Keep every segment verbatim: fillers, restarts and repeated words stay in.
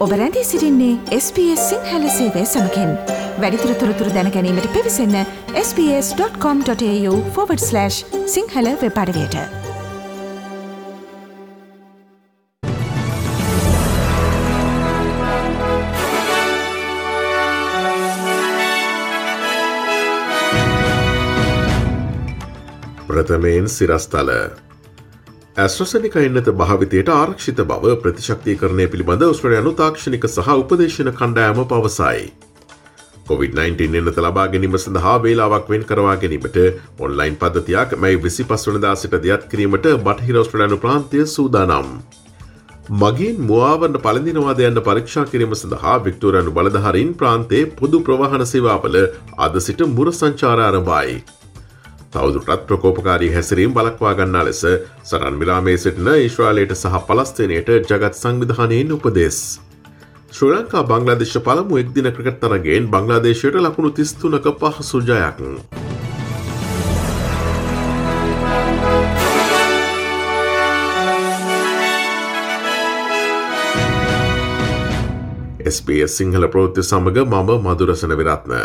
ඔබ රැඳී සිටින්නේ එස් බී එස් සිංහල සේවය සමගින්. වැඩිදුර තොරතුරු දැන ගැනීමට පිවිසන්න S B S dot com dot AU forward slash Sinhala web අඩවියට. ප්‍රථමයෙන් සිරස්තල ඇස්ට්‍රසෙනිකා එන්නත භාවිතයට ආරක්ෂිත බව ප්‍රතිශක්තිකරණය පිළිබඳ ඔස්ට්‍රේලියානු තාක්ෂණික සහ උපදේශන කණ්ඩායම පවසයි. කොවිඩ් නයින්ටීන් එන්නත ලබා ගැනීම සඳහා වේලාවක් වෙන් කරවා ගැනීමට ඔන්ලයින් පද්ධතියක් මැයි විසිපස් වනදා සිට දියත් කිරීමට බටහිර ඔස්ට්‍රේලියානු ප්‍රාන්තය සූදානම්. මගින් මුවාවරණ පළඳිනවාද යන්න පරීක්ෂා කිරීම සඳහා වික්ටෝරියානු බලධාරීන් ප්‍රාන්තයේ පොදු ප්‍රවාහන සේවාවල අද සිට මුර සංචාර ආරම්භයි. තවදුරටත් ප්‍රකෝපකාරී හැසිරීම් බලක්වා ගන්නා ලෙස සටන් විරාමයේ සිටින ඊශ්‍රායලයට සහ පලස්තීනයට ජගත් සංවිධානයෙන් උපදෙස්. ශ්‍රී ලංකා බංග්ලාදේශ පළමු එක්දින ක්‍රිකට් තරගයෙන් බංග්ලාදේශයට ලකුණු තිස් තුනක පහසු ජයක්. එස් බී එස් සිංහල ප්‍රවෘත්ති සමග මම මధుරසන විරත්න.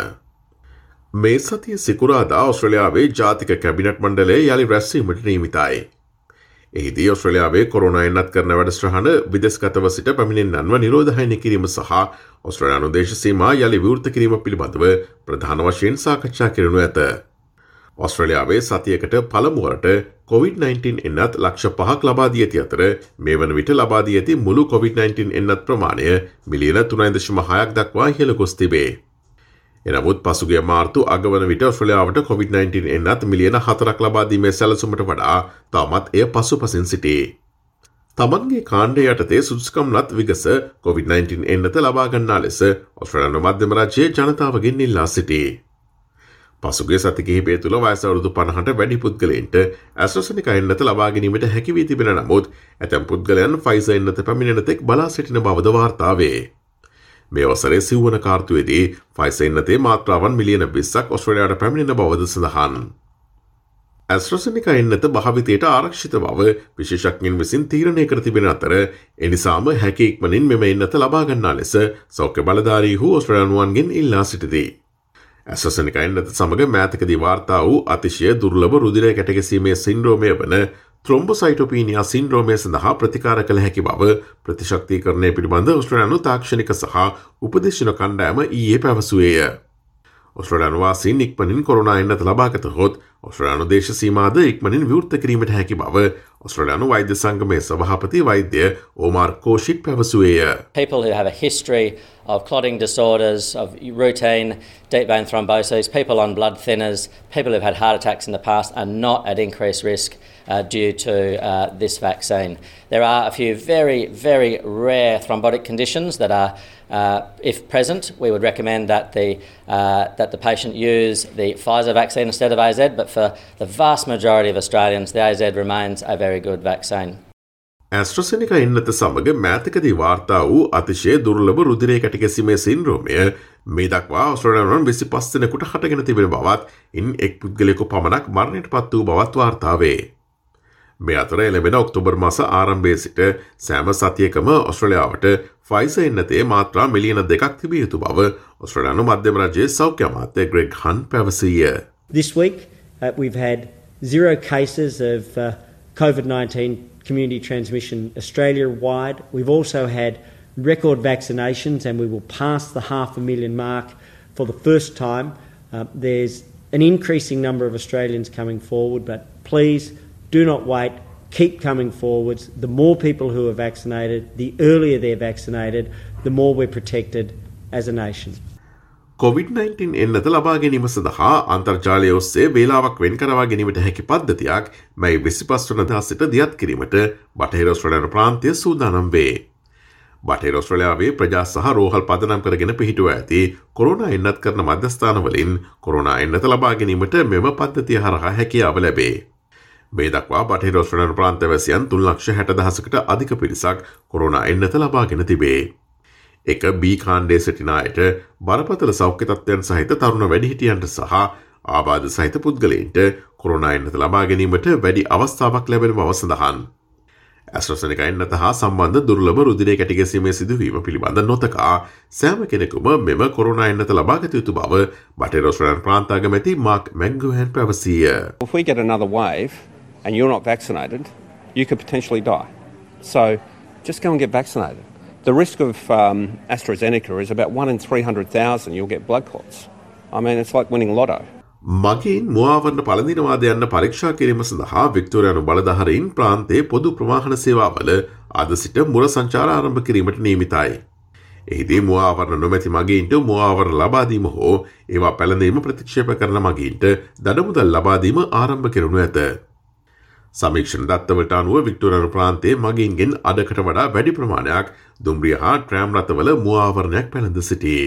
මේ සතිය සිකුරාදා ඔස්ට්‍රේලියාවේ ජාතික කැබිනට් මණ්ඩලය යළි රැස්වීමට නියමිතයි. එහිදී ඔස්ට්‍රේලියාවේ කොරෝනා එන්නත් කරන වැඩසටහන විදෙස්ගතව සිට පැමිණෙන්නන්ව නිරෝධහයනය කිරීම සහ ඔස්ට්‍රේලියානු දේශ සීමා යළි විවෘත කිරීම පිළිබඳව ප්‍රධාන වශයෙන් සාකච්ඡා කරනු ඇත. ඔස්ට්‍රේලියාවේ සතියකට පළමුවරට කොවිඩ් නයින්ටීන් එන්නත් ලක්ෂ පහක් ලබා දී ඇති අතර මේ වන විට ලබා දී ඇති මුළු කොවිඩ් නයින්ටීන් එන්නත් ප්‍රමාණය මිලියන තුනයි දශම හයක් දක්වා ඉහළ ගොස් තිබේ. එනමුත් පසුගිය මාර්තු අගවන විට ඔස්ට්‍රේලියාවට කොවිඩ් නයින්ටීන් එන්නත් මිලියන හතරක් ලබා දීමේ සැලසුමට වඩා තවමත් එය පසුපසින් සිටී. තමන්ගේ කාණ්ඩය යටතේ සුදුසුකම්ලත් විගස කොවිඩ් නයින්ටීන් එන්නත ලබා ගන්නා ලෙස ඔස්ට්‍රේලියානු මධ්‍යම රාජ්‍යයේ ජනතාවගෙන් ඉල්ලා සිටී. පසුගිය සති කිහිපය තුළ වයස අවුරුදු පනහට වැඩි පුද්ගලයන්ට ඇස්ට්‍රසෙනිකා එන්නත ලබා ගැනීමට හැකි වී තිබෙන නමුත් ඇතැම් පුද්ගලයන් ෆයිසර් එන්නත පැමිණෙන තෙක් බලා සිටින බවද වාර්තා වේ. මේ වසරේ සිව්වන කාර්තුවේදී ෆයිසර් එන්නතේ මාත්‍රාවන් මිලියන විස්සක් ඔස්ට්‍රේලියාවට පැමිණෙන බවද සඳහන්. ඇස්ට්‍රසෙනිකා එන්නත භාවිතයට ආරක්ෂිත බව විශේෂඥයින් විසින් තීරණය කර තිබෙන අතර එනිසාම හැකි ඉක්මනින් මෙම එන්නත ලබා ගන්නා ලෙස සෞඛ්‍ය බලධාරීහු ඔස්ට්‍රේලියානුවන්ගෙන් ඉල්ලා සිටිති. ඇස්ට්‍රසෙනිකා එන්නත සමග මෑතකදී වාර්තා වූ අතිශය දුර්ලභ රුධිරය කැටගැසීමේ සින්ඩ්‍රෝමය වන ත්‍රොම්බොසයිටෝපීනියා සින්ඩ්‍රෝමය සඳහා ප්‍රතිකාර කළ හැකි බව ප්‍රතිශක්තිකරණය පිළිබඳ ඔස්ට්‍රේලියානු තාක්ෂණික සහ උපදේශන කණ්ඩායම ඊයේ පැවසුවේය. ඔස්ට්‍රේලියානු වාසීන් ඉක්මනින් කොරෝනා එන්නත ලබාගත හොත් ඔස්ට්‍රේලියානු දේශ සීමාද ඉක්මනින් විවෘත කිරීමට හැකි බව ඔස්ට්‍රේලියානු වෛද්‍ය සංගමයේ සභාපති වෛද්‍ය ඕමාර් කෝෂික් පැවසුවේය. People who have a history of clotting disorders, of routine deep vein thrombosis, people on blood thinners, people who've had heart attacks in the past are not at increased risk uh, due to uh, this vaccine. There are a few very, very rare thrombotic conditions that are, uh, if present, we would recommend that the, uh, that the patient use the Pfizer vaccine instead of A Z, but for the vast majority of Australians, the A Z remains a very good vaccine. ඇස්ට්‍රසෙනිකා එන්නත සමග මෑතකදී වාර්තා වූ අතිශය දුර්ලභ රුධිරය කැටගැසීමේ සින්ඩ්‍රෝමය මේ දක්වා ඔස්ට්‍රේලියානුවන් විසිපස් දෙනෙකුට හටගෙන තිබෙන බවත් ඉන් එක් පුද්ගලයෙකු පමණක් මරණයට පත් වූ බවත් වාර්තා වේ. මේ අතර එළඹෙන ඔක්තෝබර් මාස ආරම්භයේ සිට සෑම සතියකම ඔස්ට්‍රේලියාවට ෆයිසර් එන්නතේ මාත්‍රා මිලියන දෙකක් තිබිය යුතු බව ඔස්ට්‍රේලියානු මධ්‍යම රාජ්‍යයේ සෞඛ්‍ය අමාත්‍ය ග්‍රෙග් හන්ට් පැවසීය. This week uh, we've had zero cases of uh, COVID nineteen community transmission Australia-wide. We've also had record vaccinations and we will pass the half a million mark for the first time. Uh, there's an increasing number of Australians coming forward, but please do not wait. Keep coming forwards. The more people who are vaccinated, the earlier they're vaccinated, the more we're protected as a nation. COVID nineteen එන්නත ලබා ගැනීම සඳහා අන්තර්ජාලය ඔස්සේ වේලාවක් වෙන් කරවා ගැනීමට හැකි පද්ධතියක් මැයි විසිපස් වනදා සිට දියත් කිරීමට බටහිර ඔස්ට්‍රේලියානු ප්‍රාන්තය සූදානම් වේ. බටහිර ඔස්ට්‍රේලියාවේ ප්‍රජා සහ රෝහල් පදනම් කරගෙන පිහිටුව ඇති කොරෝනා එන්නත් කරන මධ්‍යස්ථානවලින් කොරෝනා එන්නත ලබා ගැනීමට මෙම පද්ධතිය හරහා හැකියාව ලැබේ. මේ දක්වා බටහිර ඔස්ට්‍රේලියානු ප්‍රාන්තවැසියන් තුන් ලක්ෂ හැට දහසකට අධික පිරිසක් කොරෝනා එන්නත ලබාගෙන තිබේ. එක බී කාණ්ඩයේ සිටින අයට බරපතල සෞඛ්‍ය තත්ත්වයන් සහිත තරුණ වැඩිහිටියන්ට සහ ආබාධ සහිත පුද්ගලයන්ට කොරෝනා එන්නත ලබා ගැනීමට වැඩි අවස්ථාවක් ලැබෙන බව සඳහන්. ඇස්ට්‍රසෙනිකා එන්නත හා සම්බන්ධ දුර්ලභ රුධිරය කැටිගැසීමේ සිදුවීම පිළිබඳ නොතකා සෑම කෙනෙකුම මෙම කොරෝනා එන්නත ලබාගත යුතු බව බටහිර ඔස්ට්‍රේලියානු ප්‍රාන්ත අගමැති මාක් මැක්ගුවන් පැවසීය. If we get another wave and you're not vaccinated, you could potentially die. So just go and get vaccinated. The risk of um, AstraZeneca is about one in three hundred thousand you'll get blood clots. I mean, it's like winning lotto. මගින් මුවාවරණ පළඳිනවාද යන්න පරීක්ෂා කිරීම සඳහා වික්ටෝරියානු බලධාරීන් ප්‍රාන්තයේ පොදු ප්‍රවාහන සේවාවල අද සිට මුර සංචාර ආරම්භ කිරීමට නියමිතයි. එහිදී මුවාවරණ නොමැති මගීන්ට මුවාවරණ ලබා දීම හෝ ඒවා පැළඳීම ප්‍රතික්ෂේප කරන මගීන්ට දඩමුදල් ලබා දීම ආරම්භ කෙරුණු ඇත. සමීක්ෂණ දත්තවලට අනුව වික්ටෝරියානු ප්‍රාන්තයේ මගීන්ගෙන් අඩකට වඩා වැඩි ප්‍රමාණයක් දුම්රිය හා ට්‍රෑම් රථවල මුවාවරණයක් පැළඳ සිටී.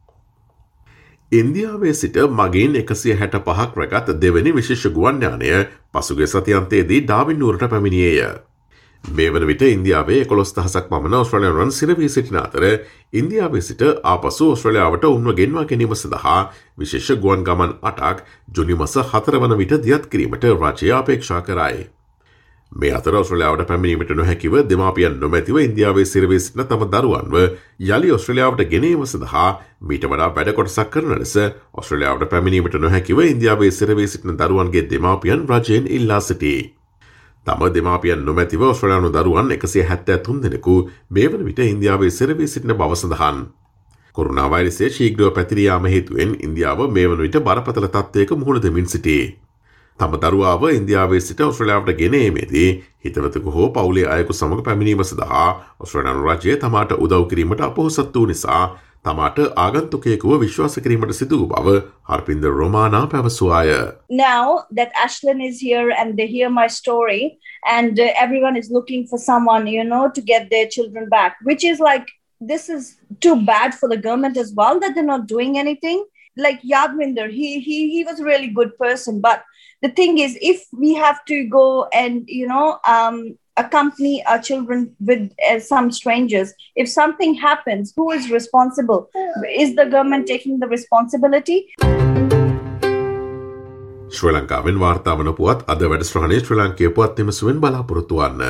ඉන්දියාවේ සිට මගීන් එකසිය හැට පහක් රැගත් දෙවැනි විශේෂ ගුවන් යානය පසුගිය සතියන්තයේදී ඩාවින් නුවරට පැමිණියේය. මේ වන විට ඉන්දියාවේ එකොළොස් දහසක් පමණ ඔස්ට්‍රේලියානුවන් සිරවී සිටින අතර ඉන්දියාවේ සිට ආපසු ඔස්ට්‍රේලියාවට උන්ව ගෙන්වා ගැනීම සඳහා විශේෂ ගුවන් ගමන් අටක් ජුනි මස හතර වන විට දියත් කිරීමට රජය අපේක්ෂා කරයි. මේ අතර ඔස්ට්‍රේලියාවට පැමිණීමට නොහැකිව දෙමාපියන් නොමැතිව ඉන්දියාවේ සිරවී සිටින තම දරුවන්ව යළි ඔස්ට්‍රේලියාවට ගෙනීම සඳහා මීට වඩා වැඩ කොටසක් කරන ලෙස ඔස්ට්‍රේලියාවට පැමිණීමට නොහැකිව ඉන්දියාවේ සිරවී සිටින දරුවන්ගේ දෙමාපියන් රජයෙන් ඉල්ලා සිටී. තම දෙමාපියන් නොමැතිව ඔස්ට්‍රේලියානු දරුවන් එකසිය හැත්තෑ තුන් දෙනෙකු මේ වන විට ඉන්දියාවේ සිරවී සිටින බව සඳහන්. කොරෝනා වෛරසය ශීඝ්‍රව පැතිර යාම හේතුවෙන් ඉන්දියාව මේ වන විට බරපතල තත්ත්වයක මුහුණ දෙමින් සිටී. තම දරුවාව ඉන්දියාවේ සිට ඔස්ට්‍රේලියාවට ගෙන ඒමේදී හිතවතෙකු හෝ පවුලේ අයෙකු සමග පැමිණීම සඳහා ඔස්ට්‍රේලියානු රජය තමාට උදව් කිරීමට අපොහොසත් වූ නිසා තමාට ආගන්තුකයෙකුව විශ්වාස කිරීමට සිදු වූ බව හර්පින්ද රොමානා පැවසුවාය. Now that Ashlyn is here and they hear my story and uh, everyone is looking for someone, you know, to get their children back, which is like, this is too bad for the government as well that they're not doing anything. Like Yadwinder, he, he, he was a really good person, but the thing is, if we have to go and, you know, um, accompany our children with uh, some strangers, if something happens, who is responsible? Is the government taking the responsibility? ශ්‍රී ලංකාවෙන් වාර්තා වන පුවත් අද වැඩසටහනේ ශ්‍රී ලාංකේය පුවත් විමසුවෙන් බලාපොරොත්තු වන්න.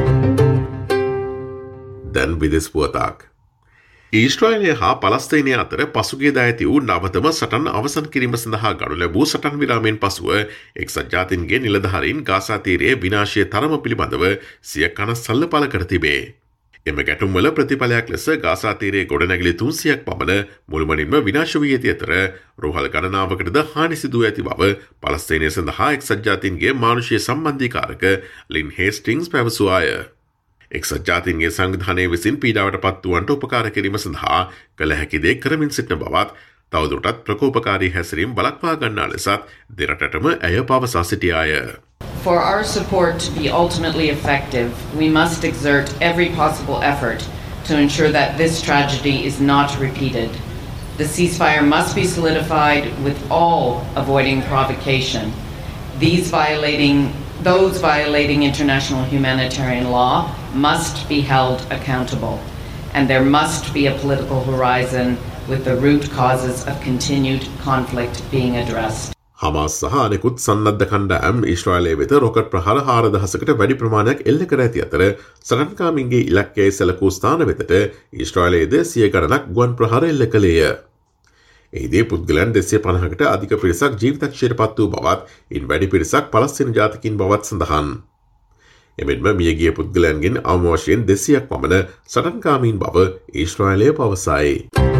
දැන් විදේශ පුවතක්. ඊශ්‍රායලය හා පලස්තීනය අතර පසුගියදා ඇති වූ නවතම සටන් අවසන් කිරීම සඳහා ගනු ලැබූ සටන් විරාමයෙන් පසුව එක්සත් ජාතීන්ගේ නිලධාරීන් ගාසා තීරයේ විනාශය තරම පිළිබඳව සිය කනස්සල්ල පළ කර තිබේ. එම ගැටුම්වල ප්‍රතිඵලයක් ලෙස ගාසා තීරයේ ගොඩනැගිලි තුන්සියයක් පමණ මුළුමනින්ම විනාශ වී ඇති අතර රෝහල් ගණනාවකටද හානි සිදුව ඇති බව පලස්තීනය සඳහා එක්සත් ජාතීන්ගේ මානුෂීය සම්බන්ධීකාරක ලින් හේස්ටිංස් පැවසුවාය. එක්සත් ජාතීන්ගේ සංවිධානය විසින් පීඩාවට පත්වුවන්ට උපකාර කිරීම සඳහා කළ හැකි දේ කරමින් සිටින බවත් තවදුරටත් ප්‍රකෝපකාරී හැසිරීම් බලක්වා ගන්නා ලෙසත් දෙරටටම ඇය පවසා සිටියාය. For our support to be ultimately effective, we must exert every possible effort to ensure that this tragedy is not repeated. The ceasefire must be solidified with all avoiding provocation. These violating Those violating international humanitarian law must be held accountable, and there must be a political horizon with the root causes of continued conflict being addressed. Hamas සහ අනෙකුත් සන්නද්ධ කණ්ඩායම් ඊශ්‍රායලය වෙත rocket ප්‍රහාර හාරදහසකට වැඩි ප්‍රමාණයක් එල්ල කර ඇති අතර සටන්කාමින්ගේ ඉලක්කයේ සැලකූ ස්ථාන වෙතට ඊශ්‍රායලයේද සිය ගණනක් ගුවන් ප්‍රහාර එල්ල කළේය. එහිදී පුද්ගලයන් දෙසිය පනහකට අධික පිරිසක් ජීවිතක්ෂයට පත් වූ බවත් ඉන් වැඩි පිරිසක් පලස්තීන ජාතිකින් බවත් සඳහන්. එමෙන්ම මියගිය පුද්ගලයන්ගෙන් අවම වශයෙන් දෙසියක් පමණ සටන්කාමීන් බව ඊශ්‍රායලය පවසයි.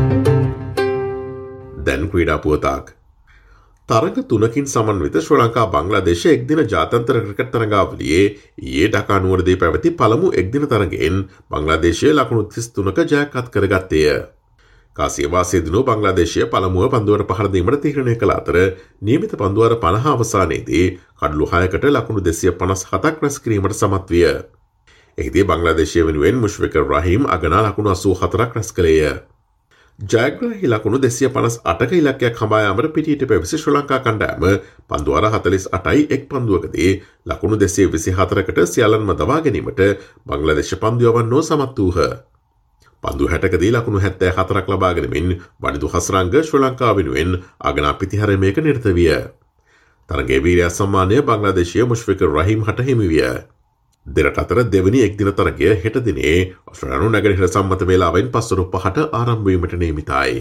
දැන් ක්‍රීඩා පුවතක්. තරග තුනකින් සමන්විත ශ්‍රී ලංකා බංග්ලාදේශ එක්දින ජාත්‍යන්තර ක්‍රිකට් තරගාවලියේ ඊයේ ඩකා නුවරදී පැවති පළමු එක්දින තරගයෙන් බංග්ලාදේශය ලකුණු තිස් තුනක ජයක් අත් කරගත්තේය. කාසියවාසේදනු බංග්ලාදේශය පළමුව පන්දුවට පහර දීමට තීරණය කළ අතර නියමිත පන්දුවර පනහ අවසානයේදී කඩලු හයකට ලකුණු දෙසිය පනස් හතක් රැස් කිරීමට සමත් විය. එහිදී බංග්ලාදේශය වෙනුවෙන් මුෂ්ෆිකුර් රහීම් අගනා ලකුණු අසූ හතරක් රැස් කළේය. ජයග්‍රාහී ලකුණු දෙසිය පනස් අටක ඉලක්කයක් හඹා යාමට පිටියට පැවසි ශ්‍රී ලංකා කණ්ඩායම පන්දුවර හතලිස් අටයි එක් පන්දුවකදී ලකුණු දෙසිය විසි හතරකට සියල්ලන්ම දවා ගැනීමට බංග්ලාදේශ පන්දු යවන්නෝ සමත් වූහ. පන්දු හැටකදී ලකුණු හැත්තෑ හතරක් ලබා ගැනීමෙන් වනිදු හසරංග ශ්‍රී ලංකාව වෙනුවෙන් අගනා පිතිහැරීමේක නිරත විය. තරගයේ වීරයා සම්මානය බංග්ලාදේශීය මුෂ්ෆිකුර් රහීම් හට හිමි විය. දෙරට අතර දෙවැනි එක්දින තරගය හෙට දිනේ ඔස්ට්‍රේලියානු නැගෙනහිර සම්මත වේලාවෙන් පස්වරු පහට ආරම්භ වීමට නියමිතයි.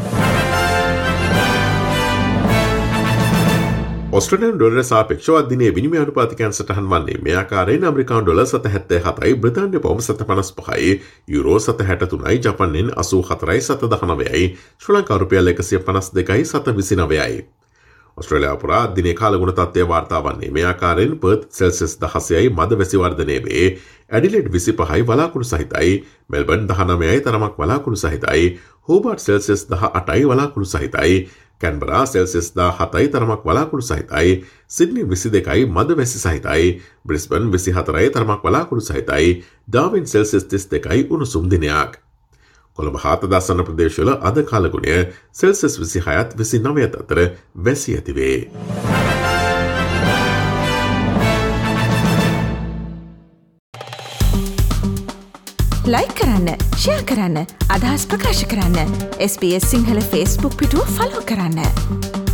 ඔස්ට්‍රේලියානු ඩොලරය සාපේක්ෂව දිනේ විනිමය අනුපාතිකයන් සටහන් වන්නේ මේ ආකාරයෙන් ඇමරිකානු ඩොලර් සත හැත්තෑ හතයි, බ්‍රිතාන්‍ය පවුම් සත පනස් පහයි, යුරෝ සත හැට තුනයි, ජපන් යෙන් අසූ හතරයි, සත දහනවයයි, ශ්‍රී ලංකා රුපියල් එකසිය පනස් දෙකයි, සත විසිනවයයි. ඔස්ට්‍රේලියාව පුරා දිනේ කාලගුණ තත්ත්වය වාර්තා වන්නේ මේ ආකාරයෙන් පර්ත් සෙල්සියස් දහසයයි මද වැසි වර්ධනය වේ, ඇඩිලෙඩ් විසි පහයි වලාකුළු සහිතයි, මෙල්බර්න් දහනවයයි තරමක් වලාකුළු සහිතයි, හෝබාර්ට් සෙල්සියස් දහ අටයි වලාකුළු සහිතයි, කැන්බරා සෙල්සියස් දහ හතයි තරමක් වලාකුළු සහිතයි, සිඩ්නි විසි දෙකයි මද වැසි සහිතයි, බ්‍රිස්බන් විසි හතරයි තරමක් වලාකුළු සහිතයි, ඩාවින් සෙල්සියස් තිස් දෙකයි උණුසුම් දිනයක්. කොළඹ හත දසන ප්‍රදේශවල අද කාලගුණය සෙල්සියස් විසි හයත් විසි නවයත් අතර වැසි ඇතිවේ. ලයික් කරන්න, ෂෙයා කරන්න, අදහස් ප්‍රකාශ කරන්න. S B S Sinhala Facebook පිටුව ෆලෝ කරන්න.